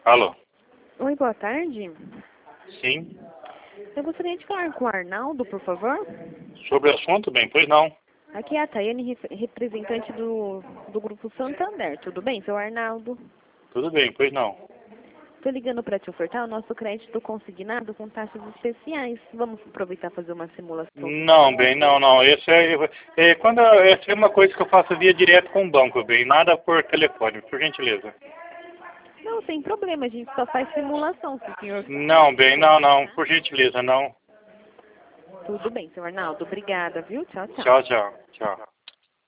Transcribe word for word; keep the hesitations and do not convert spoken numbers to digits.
Alô? Oi, boa tarde. Sim. Eu gostaria de falar com o Arnaldo, por favor. Sobre o assunto, bem, pois não. Aqui é a Tayane, rep- representante do, do Grupo Santander. Tudo bem, seu Arnaldo? Tudo bem, pois não. Estou ligando para te ofertar o nosso crédito consignado com taxas especiais. Vamos aproveitar e fazer uma simulação. Não, bem, não, não. Esse é, é, quando, essa é uma coisa que eu faço via direto com o banco, bem. Nada por telefone, por gentileza. Não, sem problema, a gente só faz simulação, se o senhor... Não, bem, não, não. Por gentileza, não. Tudo bem, seu Arnaldo. Obrigada, viu? Tchau, tchau. Tchau, tchau. Tchau.